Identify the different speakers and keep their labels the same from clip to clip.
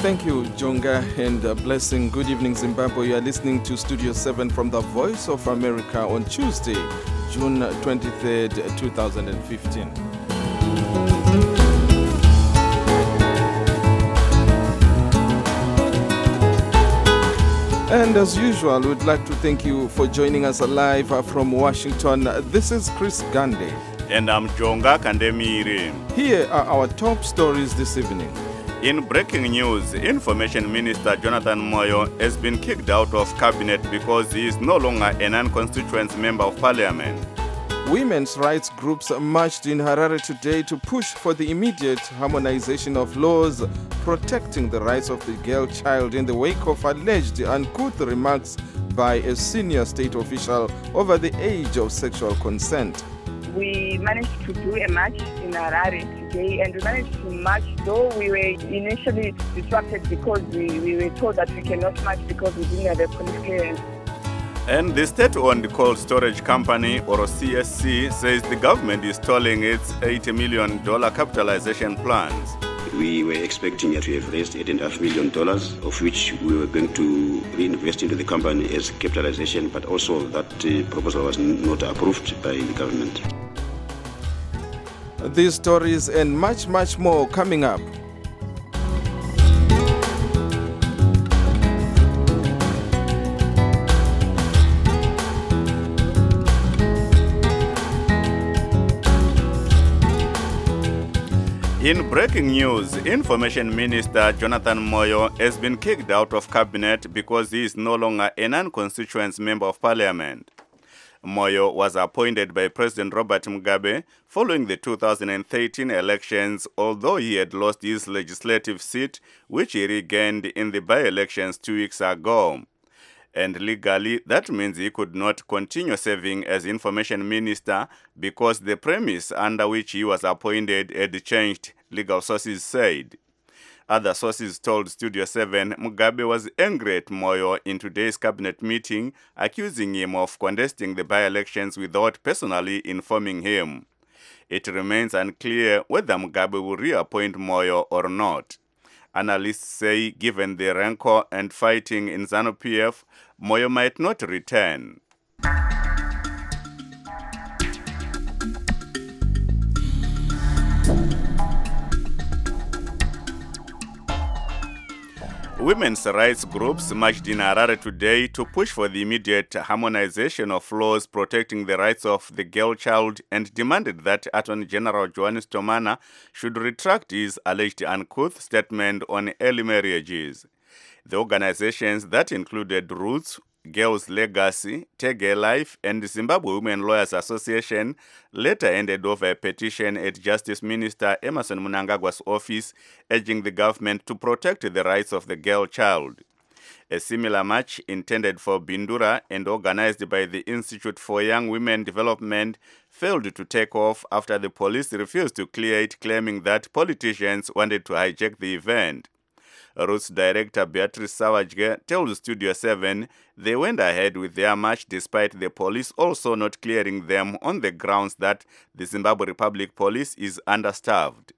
Speaker 1: Thank you, Jonga, and blessing. Good evening, Zimbabwe. You are listening to Studio 7 from the Voice of America on Tuesday, June 23rd, 2015. And as usual, we'd like to thank you for joining us live from Washington. This is Chris Gandhi.
Speaker 2: And I'm Jonga Kandemiri.
Speaker 1: Here are our top stories this evening.
Speaker 2: In breaking news, Information Minister Jonathan Moyo has been kicked out of cabinet because he is no longer a non-constituent member of parliament.
Speaker 1: Women's rights groups marched in Harare today to push for the immediate harmonization of laws protecting the rights of the girl child in the wake of alleged uncouth remarks by a senior state official over the age of sexual consent.
Speaker 3: We managed to do a march in Harare today, and we managed to march, though we were initially disrupted because we were told that we cannot march because we didn't have a police clearance.
Speaker 2: And the state-owned cold storage company, or CSC, says the government is stalling its $80 million capitalization plans.
Speaker 4: We were expecting to have raised $8.5 million, of which we were going to reinvest into the company as capitalization, but also that proposal was not approved by the government.
Speaker 1: These stories and much, much more coming up.
Speaker 2: In breaking news, Information Minister Jonathan Moyo has been kicked out of cabinet because he is no longer a non-constituent member of parliament. Moyo was appointed by President Robert Mugabe following the 2013 elections, although he had lost his legislative seat, which he regained in the by-elections 2 weeks ago. And legally, that means he could not continue serving as information minister because the premise under which he was appointed had changed, legal sources said. Other sources told Studio 7 Mugabe was angry at Moyo in today's cabinet meeting, accusing him of contesting the by-elections without personally informing him. It remains unclear whether Mugabe will reappoint Moyo or not. Analysts say given the rancor and fighting in ZANU-PF, Moyo might not return. Women's rights groups marched in Harare today to push for the immediate harmonization of laws protecting the rights of the girl child and demanded that Attorney General Johannes Tomana should retract his alleged uncouth statement on early marriages. The organizations that included Roots, Girls Legacy, Tege Life, and the Zimbabwe Women Lawyers Association later ended over a petition at Justice Minister Emmerson Mnangagwa's office urging the government to protect the rights of the girl child. A similar march intended for Bindura and organized by the Institute for Young Women Development failed to take off after the police refused to clear it, claiming that politicians wanted to hijack the event. Roots director Beatrice Sawajge tells Studio 7 they went ahead with their march despite the police also not clearing them on the grounds that the Zimbabwe Republic Police is understaffed.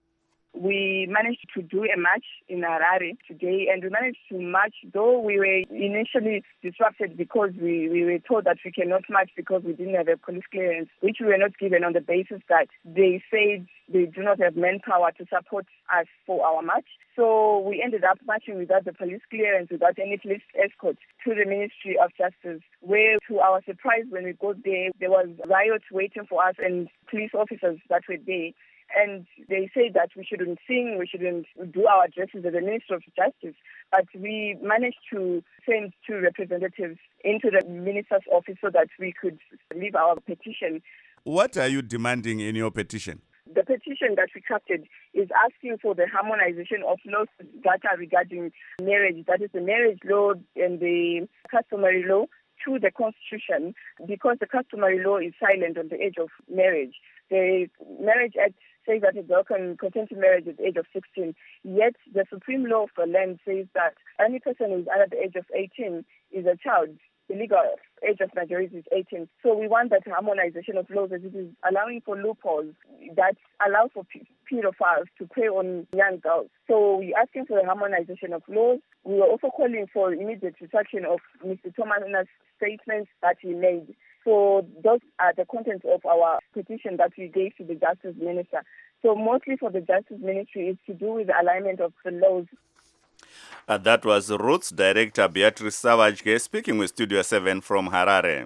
Speaker 3: We managed to do a march in Harare today, and we managed to march, though we were initially disrupted because we were told that we cannot march because we didn't have a police clearance, which we were not given on the basis that they said they do not have manpower to support us for our march. So we ended up marching without the police clearance, without any police escort to the Ministry of Justice, where to our surprise when we got there was riots waiting for us and police officers that were there. And they said that we shouldn't sing, we shouldn't do our addresses as the Minister of Justice. But we managed to send 2 representatives into the Minister's office so that we could leave our petition.
Speaker 2: What are you demanding in your petition?
Speaker 3: The petition that we crafted is asking for the harmonization of laws that are regarding marriage, that is the marriage law and the customary law, to the Constitution, because the customary law is silent on the age of marriage. The Marriage Act says that a girl can consent to marriage at the age of 16, yet the Supreme Law of the land says that any person who is under the age of 18 is a child. the legal age of majority is 18. So we want that harmonization of laws, as it is allowing for loopholes that allow for pedophiles to prey on young girls. So we're asking for the harmonization of laws. We are also calling for immediate retraction of Mr. Tomana's statements that he made. So those are the contents of our petition that we gave to the Justice Minister. So mostly for the Justice Ministry is to do with the alignment of the laws.
Speaker 2: That was Roots Director Beatrice Savage speaking with Studio 7 from Harare.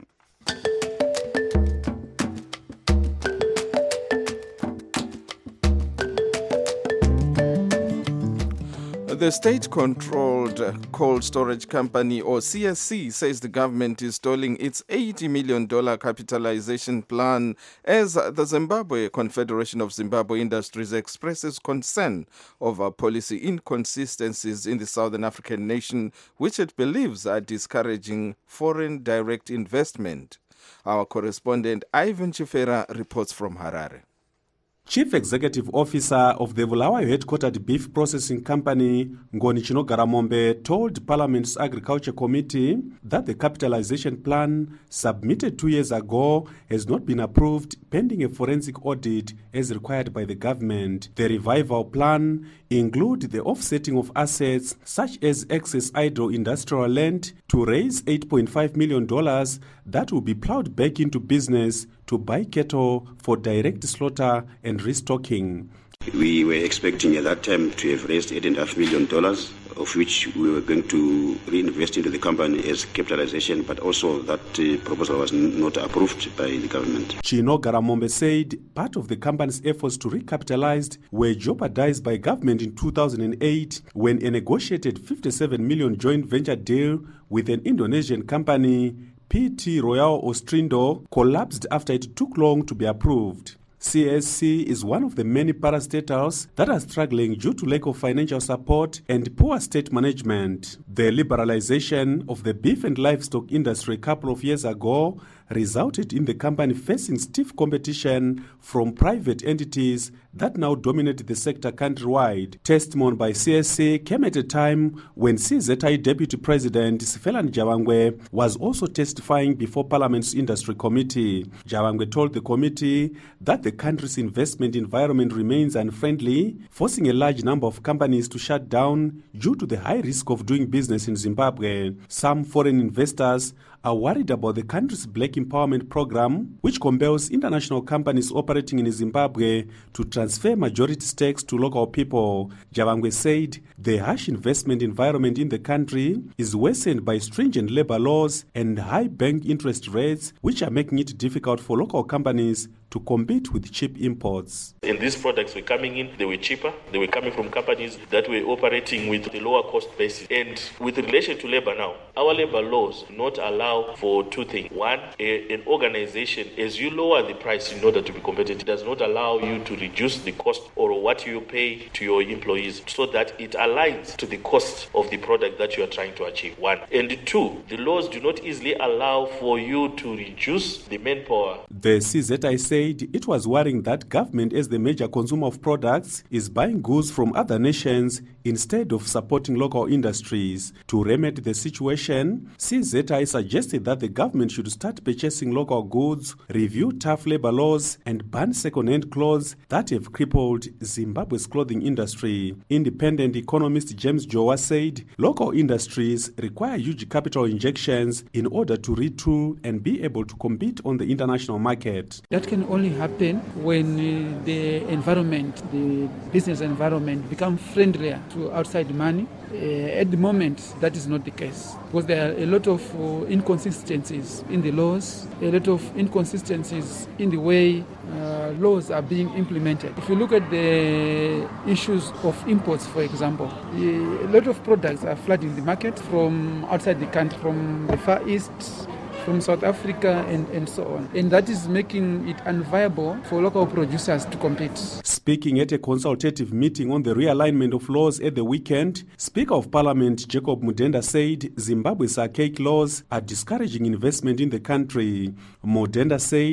Speaker 1: The state-controlled cold storage company, or CSC, says the government is stalling its $80 million capitalization plan as the Zimbabwe Confederation of Zimbabwe Industries expresses concern over policy inconsistencies in the Southern African nation, which it believes are discouraging foreign direct investment. Our correspondent Ivan Chifera reports from Harare.
Speaker 5: Chief Executive Officer of the Bulawayo headquartered beef processing company, Ngoni Chinogaramombe, told Parliament's Agriculture Committee that the capitalization plan submitted 2 years ago has not been approved pending a forensic audit as required by the government. The revival plan includes the offsetting of assets such as excess idle industrial land to raise $8.5 million that will be plowed back into business to buy cattle for direct slaughter and restocking.
Speaker 4: We were expecting at that time to have raised $8.5 million, of which we were going to reinvest into the company as capitalization, but also that proposal was not approved by the government.
Speaker 5: Chino Garamombe said part of the company's efforts to recapitalize were jeopardized by government in 2008 when a negotiated $57 million joint venture deal with an Indonesian company, PT Royal Ostrindo, collapsed after it took long to be approved. CSC is one of the many parastatals that are struggling due to lack of financial support and poor state management. The liberalization of the beef and livestock industry a couple of years ago resulted in the company facing stiff competition from private entities that now dominate the sector countrywide. Testimony by CSC came at a time when CZI Deputy President Sifelani Jabangwe was also testifying before Parliament's Industry Committee. Jabangwe told the committee that the country's investment environment remains unfriendly, forcing a large number of companies to shut down due to the high risk of doing business in Zimbabwe. Some foreign investors are worried about the country's Black Empowerment Program, which compels international companies operating in Zimbabwe to transfer majority stakes to local people. Jabangwe said the harsh investment environment in the country is worsened by stringent labor laws and high bank interest rates, which are making it difficult for local companies to compete with cheap imports.
Speaker 6: And these products were coming in, they were cheaper, they were coming from companies that were operating with a lower cost basis. And with relation to labor now, our labor laws not allow for two things. One, an organization, as you lower the price in order to be competitive, does not allow you to reduce the cost or what you pay to your employees so that it aligns to the cost of the product that you are trying to achieve. One. And two, the laws do not easily allow for you to reduce the manpower.
Speaker 5: The CZI said it was worrying that government, as the major consumer of products, is buying goods from other nations instead of supporting local industries. To remedy the situation, CZI suggested that the government should start purchasing local goods, review tough labor laws, and ban second-hand clothes that have crippled Zimbabwe's clothing industry. Independent economist James Jowa said local industries require huge capital injections in order to retool and be able to compete on the international market.
Speaker 7: That can only happen when the environment, the business environment, becomes friendlier to outside money. At the moment, that is not the case because there are a lot of inconsistencies in the laws, a lot of inconsistencies in the way laws are being implemented. If you look at the issues of imports, for example, a lot of products are flooding the market from outside the country, from the Far East, from South Africa and so on. And that is making it unviable for local producers to compete.
Speaker 5: Speaking at a consultative meeting on the realignment of laws at the weekend, Speaker of Parliament Jacob Mudenda said Zimbabwe's archaic laws are discouraging investment in the country. Mudenda said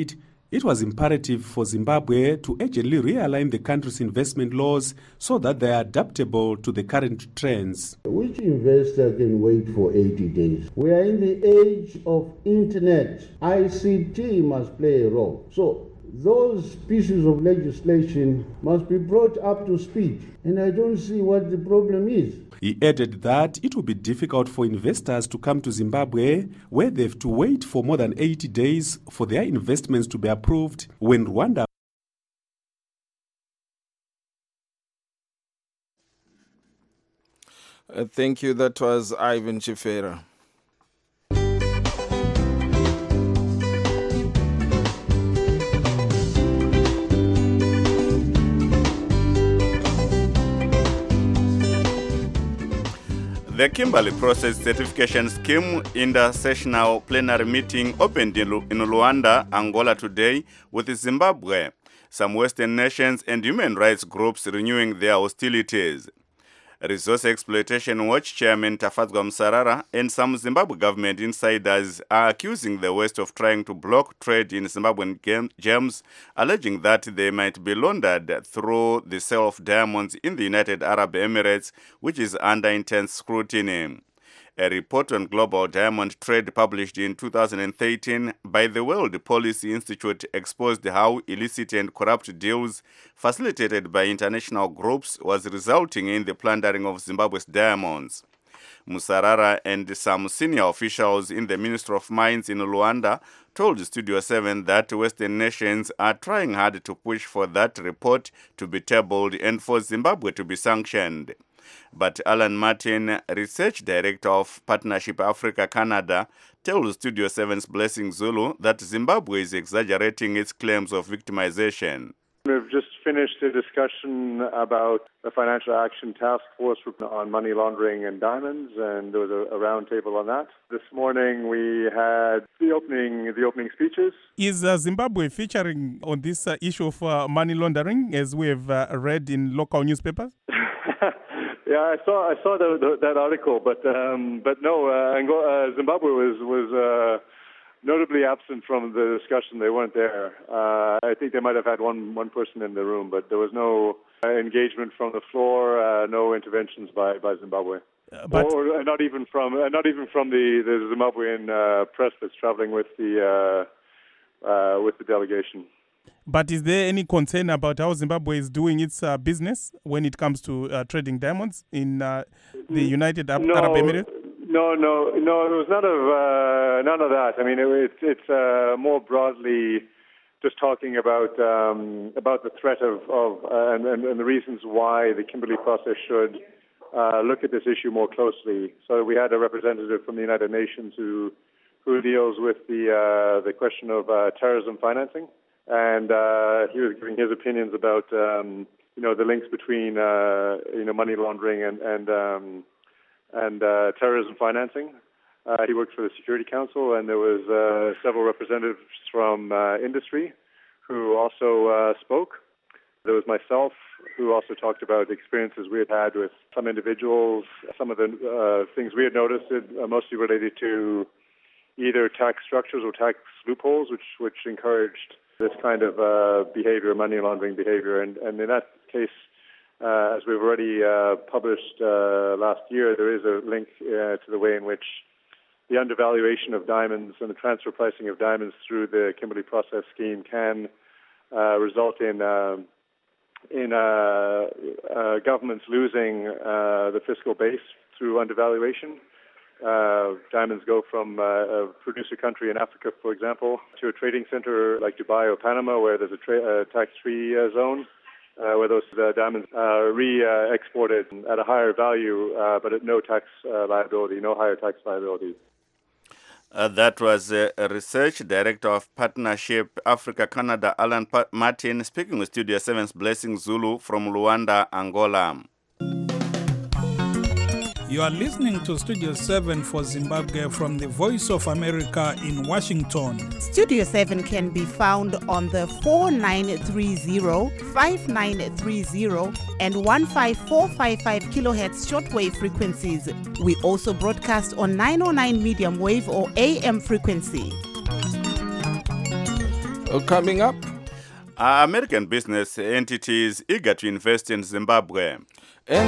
Speaker 5: It was imperative for Zimbabwe to urgently realign the country's investment laws so that they are adaptable to the current trends.
Speaker 8: Which investor can wait for 80 days? We are in the age of internet. ICT must play a role. So those pieces of legislation must be brought up to speed. And I don't see what the problem is.
Speaker 5: He added that it will be difficult for investors to come to Zimbabwe where they have to wait for more than 80 days for their investments to be approved when Rwanda.
Speaker 1: Thank you. That was Ivan Chifera.
Speaker 2: The Kimberley Process Certification Scheme Intersessional Plenary Meeting opened in Luanda, Angola today with Zimbabwe, some Western nations and human rights groups renewing their hostilities. Resource Exploitation Watch Chairman Tafadzwa Musarara and some Zimbabwe government insiders are accusing the West of trying to block trade in Zimbabwean gems, alleging that they might be laundered through the sale of diamonds in the United Arab Emirates, which is under intense scrutiny. A report on global diamond trade published in 2013 by the World Policy Institute exposed how illicit and corrupt deals facilitated by international groups was resulting in the plundering of Zimbabwe's diamonds. Musarara and some senior officials in the Ministry of Mines in Luanda told Studio 7 that Western nations are trying hard to push for that report to be tabled and for Zimbabwe to be sanctioned. But Alan Martin, Research Director of Partnership Africa Canada, tells Studio 7's Blessing Zulu that Zimbabwe is exaggerating its claims of victimization.
Speaker 9: We've just finished a discussion about the Financial Action Task Force on money laundering and diamonds, and there was a roundtable on that. This morning we had the opening speeches.
Speaker 10: Is Zimbabwe featuring on this issue of money laundering, as we have read in local newspapers?
Speaker 9: Yeah, I saw that article, but no, Zimbabwe was notably absent from the discussion. They weren't there. I think they might have had one person in the room, but there was no engagement from the floor, no interventions by Zimbabwe, or not even from the Zimbabwean press that's traveling with the delegation.
Speaker 10: But is there any concern about how Zimbabwe is doing its business when it comes to trading diamonds in the United Arab Emirates?
Speaker 9: No. There was none of that. I mean, it's more broadly just talking about the threat of and the reasons why the Kimberley process should look at this issue more closely. So we had a representative from the United Nations who deals with the question of terrorism financing. And he was giving his opinions about, the links between, money laundering and terrorism financing. He worked for the Security Council, and there was several representatives from industry who also spoke. There was myself, who also talked about experiences we had with some individuals. Some of the things we had noticed mostly related to either tax structures or tax loopholes, which encouraged this kind of behavior, money laundering behavior. And in that case, as we've already published last year, there is a link to the way in which the undervaluation of diamonds and the transfer pricing of diamonds through the Kimberley Process Scheme can result in governments losing the fiscal base through undervaluation. Diamonds go from a producer country in Africa, for example, to a trading center like Dubai or Panama, where there's a tax-free zone, where those diamonds are re-exported at a higher value, but at no tax liability, no higher tax liability.
Speaker 2: That was Research Director of Partnership Africa Canada, Alan Martin, speaking with Studio 7's Blessing Zulu from Luanda, Angola.
Speaker 11: You are listening to Studio 7 for Zimbabwe from the Voice of America in Washington.
Speaker 12: Studio 7 can be found on the 4930, 5930 and 15455 kilohertz shortwave frequencies. We also broadcast on 909 medium wave or AM frequency.
Speaker 1: Coming up,
Speaker 2: American business entities eager to invest in Zimbabwe.
Speaker 1: And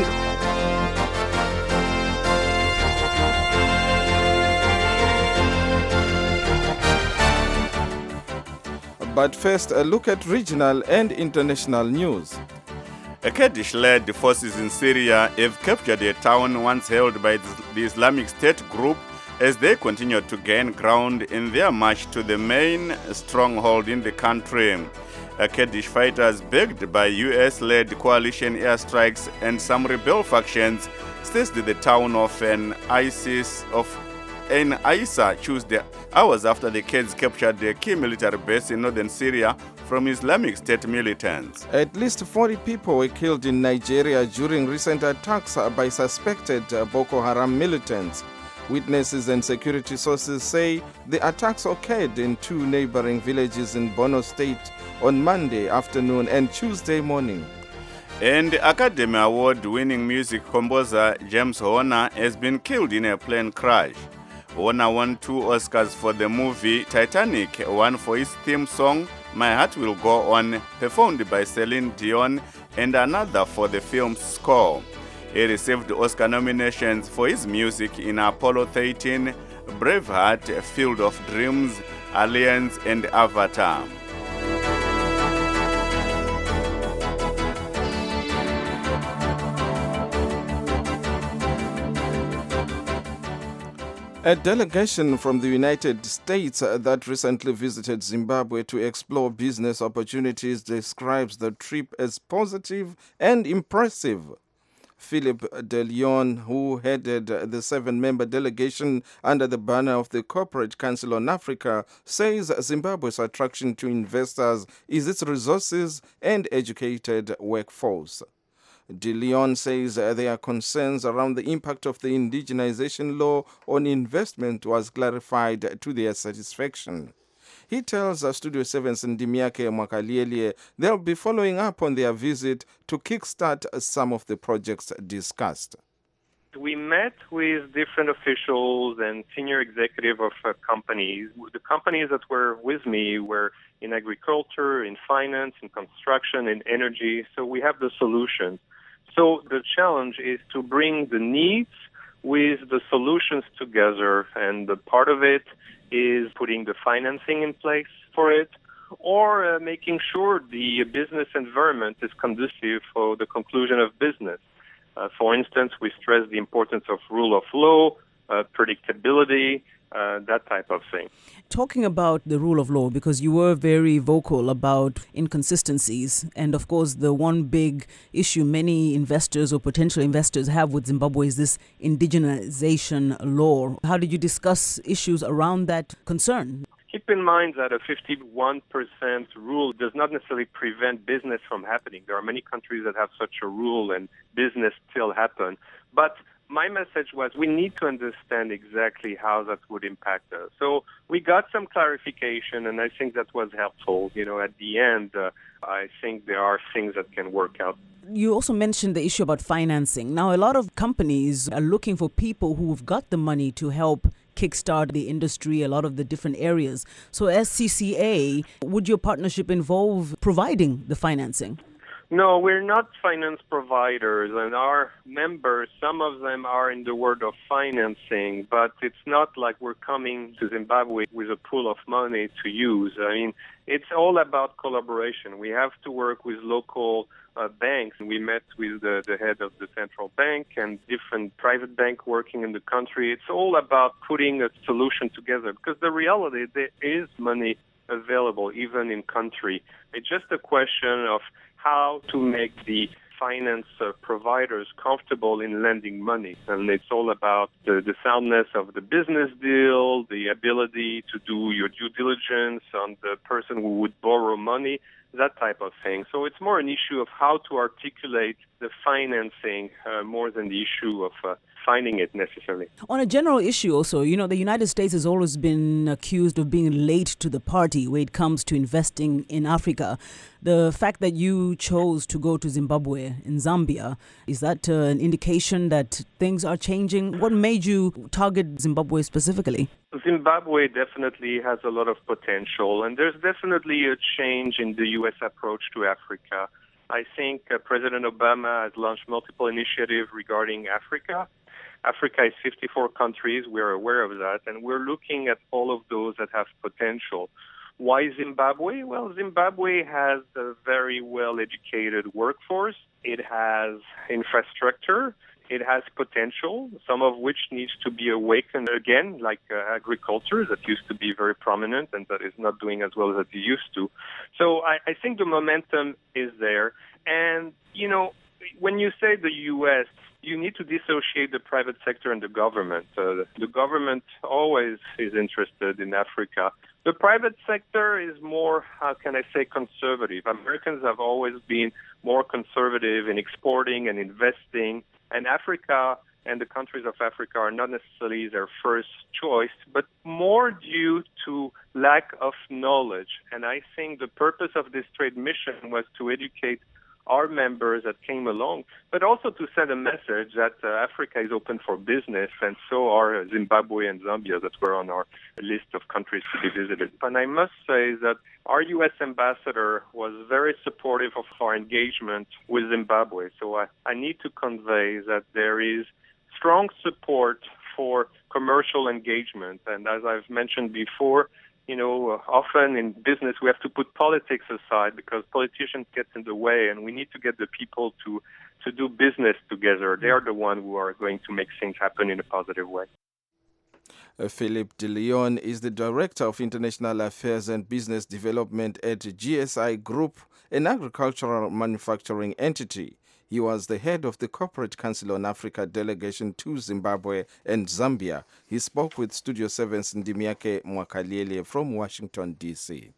Speaker 1: but first, a look at regional and international news.
Speaker 2: Kurdish-led forces in Syria have captured a town once held by the Islamic State group as they continue to gain ground in their march to the main stronghold in the country. Kurdish fighters, backed by US-led coalition airstrikes and some rebel factions, seized the town of Isa Tuesday, hours after the Kurds captured a key military base in northern Syria from Islamic State militants.
Speaker 1: At least 40 people were killed in Nigeria during recent attacks by suspected Boko Haram militants. Witnesses and security sources say the attacks occurred in two neighboring villages in Borno State on Monday afternoon and Tuesday morning.
Speaker 2: And Academy Award-winning music composer James Horner has been killed in a plane crash. Horner won 2 Oscars for the movie Titanic, one for his theme song My Heart Will Go On, performed by Celine Dion, and another for the film's score. He received Oscar nominations for his music in Apollo 13, Braveheart, Field of Dreams, Aliens, and Avatar.
Speaker 1: A delegation from the United States that recently visited Zimbabwe to explore business opportunities describes the trip as positive and impressive. Philip de Leon, who headed the 7-member delegation under the banner of the Corporate Council on Africa, says Zimbabwe's attraction to investors is its resources and educated workforce. De Leon says their concerns around the impact of the indigenization law on investment was clarified to their satisfaction. He tells Studio 7's Ndimiake Mwakaliele they'll be following up on their visit to kickstart some of the projects discussed.
Speaker 13: We met with different officials and senior executives of companies. The companies that were with me were in agriculture, in finance, in construction, in energy, so we have the solutions. So the challenge is to bring the needs with the solutions together, and the part of it is putting the financing in place for it, or making sure the business environment is conducive for the conclusion of business. For instance, we stress the importance of rule of law, predictability, that type of thing.
Speaker 14: Talking about the rule of law, because you were very vocal about inconsistencies, and of course the one big issue many investors or potential investors have with Zimbabwe is this indigenization law. How did you discuss issues around that concern?
Speaker 13: Keep in mind that a 51% rule does not necessarily prevent business from happening. There are many countries that have such a rule and business still happen. But my message was we need to understand exactly how that would impact us. So we got some clarification, and I think that was helpful. You know, at the end, I think there are things that can work out.
Speaker 14: You also mentioned the issue about financing. Now, a lot of companies are looking for people who've got the money to help kickstart the industry, a lot of the different areas. So as CCA, would your partnership involve providing the financing?
Speaker 13: No, we're not finance providers, and our members, some of them are in the world of financing, but it's not like we're coming to Zimbabwe with a pool of money to use. I mean, it's all about collaboration. We have to work with local banks. We met with the head of the central bank and different private banks working in the country. It's all about putting a solution together, because the reality, there is money available even in country. It's just a question of how to make the finance providers comfortable in lending money. And it's all about the soundness of the business deal, the ability to do your due diligence on the person who would borrow money, that type of thing. So it's more an issue of how to articulate the financing more than the issue of finding it necessarily.
Speaker 14: On a general issue also, the United States has always been accused of being late to the party when it comes to investing in Africa. The fact that you chose to go to Zimbabwe and Zambia, is that an indication that things are changing? What made you target Zimbabwe specifically?
Speaker 13: Zimbabwe definitely has a lot of potential, and there's definitely a change in the U.S. approach to Africa. I think President Obama has launched multiple initiatives regarding Africa. Africa is 54 countries. We're aware of that, and we're looking at all of those that have potential. Why Zimbabwe? Well, Zimbabwe has a very well-educated workforce. It has infrastructure. It has potential, some of which needs to be awakened again, like agriculture that used to be very prominent and that is not doing as well as it used to. So I think the momentum is there. And, when you say the U.S., you need to dissociate the private sector and the government. The government always is interested in Africa. The private sector is more, conservative. Americans have always been more conservative in exporting and investing, and Africa and the countries of Africa are not necessarily their first choice, but more due to lack of knowledge. And I think the purpose of this trade mission was to educate our members that came along, but also to send a message that Africa is open for business, and so are Zimbabwe and Zambia that were on our list of countries to be visited. And I must say that our U.S. ambassador was very supportive of our engagement with Zimbabwe. So I need to convey that there is strong support for commercial engagement. And as I've mentioned before, often in business we have to put politics aside because politicians get in the way, and we need to get the people to do business together. They are the ones who are going to make things happen in a positive way.
Speaker 1: Philip De Leon is the Director of International Affairs and Business Development at GSI Group, an agricultural manufacturing entity. He was the head of the Corporate Council on Africa delegation to Zimbabwe and Zambia. He spoke with Studio 7's Ndimiake Mwakaliele from Washington, D.C.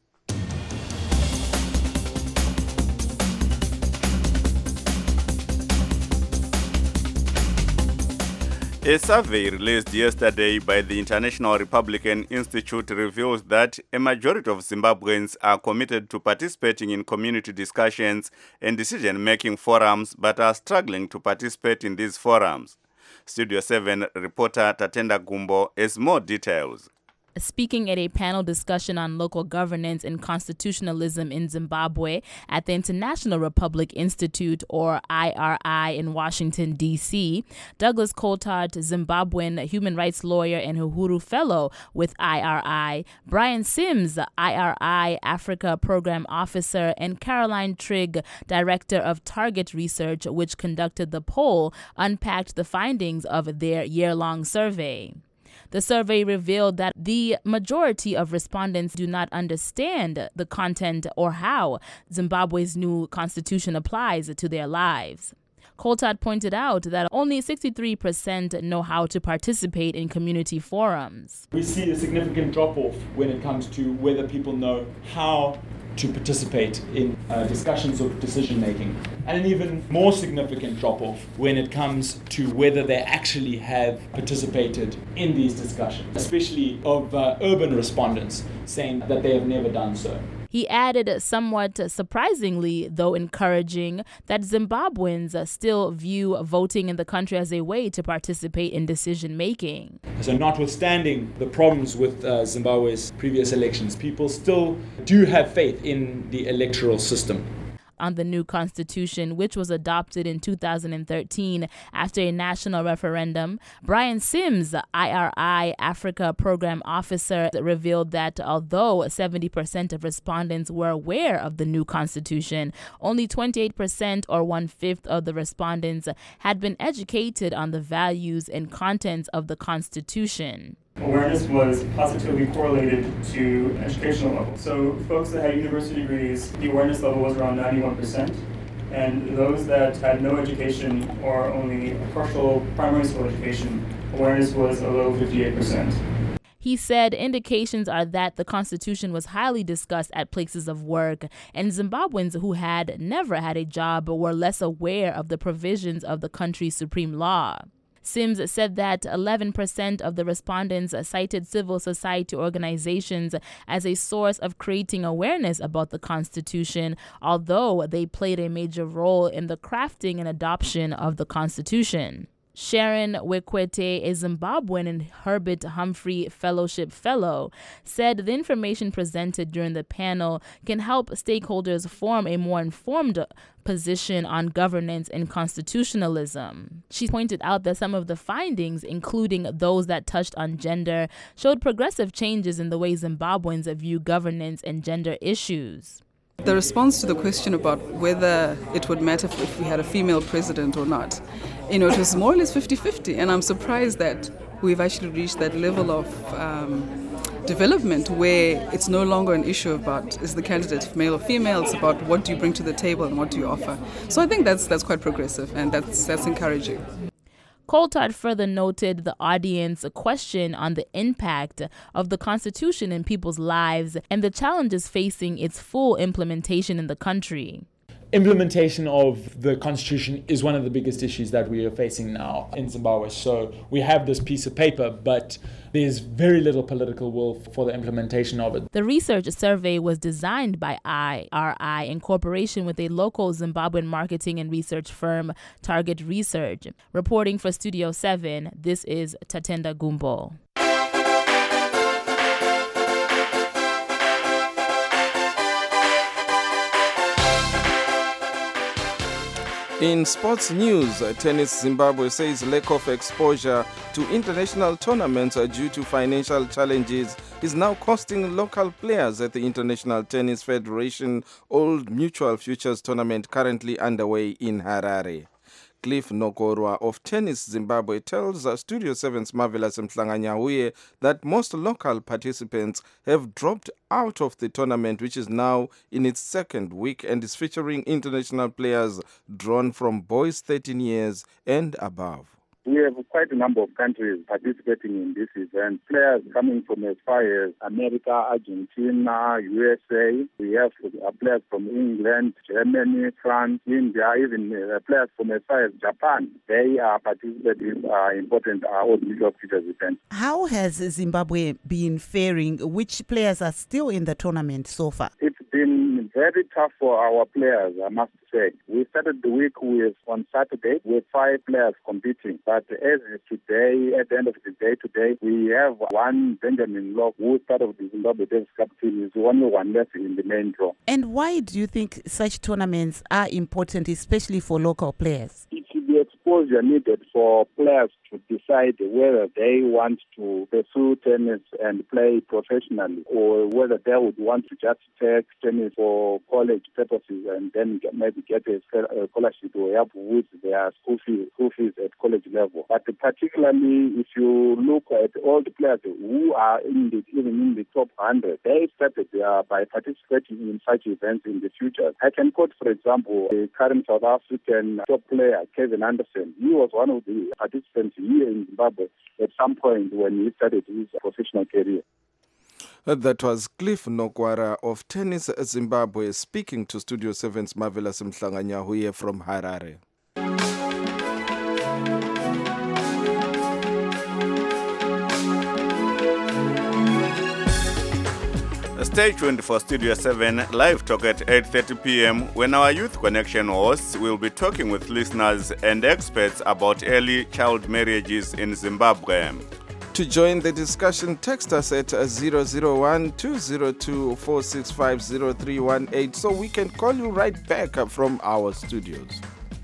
Speaker 2: A survey released yesterday by the International Republican Institute reveals that a majority of Zimbabweans are committed to participating in community discussions and decision-making forums, but are struggling to participate in these forums. Studio 7 reporter Tatenda Gumbo has more details.
Speaker 15: Speaking at a panel discussion on local governance and constitutionalism in Zimbabwe at the International Republic Institute, or IRI, in Washington, D.C., Douglas Coulthard, Zimbabwean human rights lawyer and Uhuru Fellow with IRI, Brian Sims, IRI Africa Program Officer, and Caroline Trigg, Director of Target Research, which conducted the poll, unpacked the findings of their year-long survey. The survey revealed that the majority of respondents do not understand the content or how Zimbabwe's new constitution applies to their lives. Coulthard pointed out that only 63% know how to participate in community forums.
Speaker 16: We see a significant drop-off when it comes to whether people know how to participate in discussions or decision-making, and an even more significant drop-off when it comes to whether they actually have participated in these discussions, especially of urban respondents saying that they have never done so.
Speaker 15: He added, somewhat surprisingly, though encouraging, that Zimbabweans still view voting in the country as a way to participate in decision-making.
Speaker 16: So notwithstanding the problems with Zimbabwe's previous elections, people still do have faith in the electoral system.
Speaker 15: On the new constitution, which was adopted in 2013 after a national referendum, Brian Sims, IRI Africa Program Officer, revealed that although 70% of respondents were aware of the new constitution, only 28% or 1/5 of the respondents had been educated on the values and contents of the constitution.
Speaker 17: Awareness was positively correlated to educational level. So folks that had university degrees, the awareness level was around 91%. And those that had no education or only a partial primary school education, awareness was a low 58%.
Speaker 15: He said indications are that the Constitution was highly discussed at places of work, and Zimbabweans who had never had a job were less aware of the provisions of the country's supreme law. Sims said that 11% of the respondents cited civil society organizations as a source of creating awareness about the Constitution, although they played a major role in the crafting and adoption of the Constitution. Sharon Wekwete, a Zimbabwean and Herbert Humphrey Fellowship Fellow, said the information presented during the panel can help stakeholders form a more informed position on governance and constitutionalism. She pointed out that some of the findings, including those that touched on gender, showed progressive changes in the way Zimbabweans view governance and gender issues.
Speaker 18: The response to the question about whether it would matter if we had a female president or not, it was more or less 50-50, and I'm surprised that we've actually reached that level of development where it's no longer an issue about is the candidate male or female, it's about what do you bring to the table and what do you offer. So I think that's quite progressive, and that's encouraging.
Speaker 15: Coulthard further noted the audience question on the impact of the Constitution in people's lives and the challenges facing its full implementation in the country.
Speaker 16: Implementation of the Constitution is one of the biggest issues that we are facing now in Zimbabwe. So we have this piece of paper, but there's very little political will for the implementation of it.
Speaker 15: The research survey was designed by IRI in cooperation with a local Zimbabwean marketing and research firm, Target Research. Reporting for Studio 7, this is Tatenda Gumbo.
Speaker 1: In sports news, Tennis Zimbabwe says lack of exposure to international tournaments due to financial challenges is now costing local players at the International Tennis Federation Old Mutual Futures Tournament currently underway in Harare. Cliff Nokorwa of Tennis Zimbabwe tells Studio 7's Marvelous Mhlanganyahuye that most local participants have dropped out of the tournament, which is now in its second week and is featuring international players drawn from boys 13 years and above.
Speaker 19: We have quite a number of countries participating in this event. Players coming from as far as America, Argentina, USA. We have players from England, Germany, France, India, even players from as far as Japan. They are participating in important Old Mutual Futures events.
Speaker 12: How has Zimbabwe been faring? Which players are still in the tournament so far?
Speaker 19: It's been very tough for our players, I must say. We started the week on Saturday with 5 players competing. But as today, at the end of the day today, we have one Benjamin Locke, who is part of the Zimbabwe Davis Cup team, is only one left in the main draw.
Speaker 12: And why do you think such tournaments are important, especially for local players?
Speaker 19: It's the exposure needed for players to decide whether they want to pursue tennis and play professionally, or whether they would want to just take tennis for college purposes and then maybe get a scholarship to help with their school fees at college level. But particularly if you look at all the players who are even in the top 100, they started by participating in such events in the future. I can quote, for example, the current South African top player, Kevin Anderson. He was one of the participants here in Zimbabwe at some point when he started his professional career.
Speaker 1: That was Cliff Nokwara of Tennis Zimbabwe speaking to Studio 7's Marvelous Mhlanganyahuye from Harare.
Speaker 2: Stay tuned for Studio 7 live talk at 8:30 p.m. when our Youth Connection hosts will be talking with listeners and experts about early child marriages in Zimbabwe.
Speaker 1: To join the discussion, text us at 001-202-465-0318 so we can call you right back from our studios.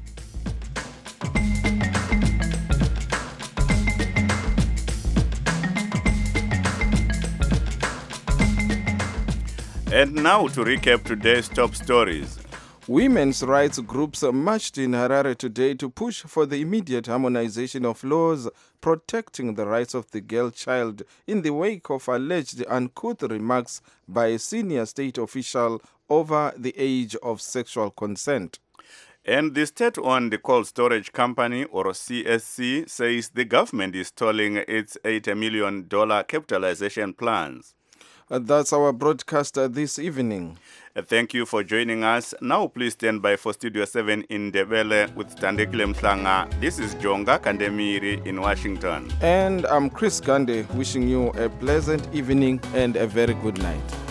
Speaker 2: And now to recap today's top stories.
Speaker 1: Women's rights groups marched in Harare today to push for the immediate harmonization of laws protecting the rights of the girl child in the wake of alleged uncouth remarks by a senior state official over the age of sexual consent.
Speaker 2: And the state-owned cold storage company, or CSC, says the government is stalling its $80 million capitalization plans.
Speaker 1: That's our broadcast this evening.
Speaker 2: Thank you for joining us. Now please stand by for Studio 7 in Ndebele with Tandekile Mhlanga. This is Jonga Kandemiri in Washington.
Speaker 1: And I'm Chris Gande, wishing you a pleasant evening and a very good night.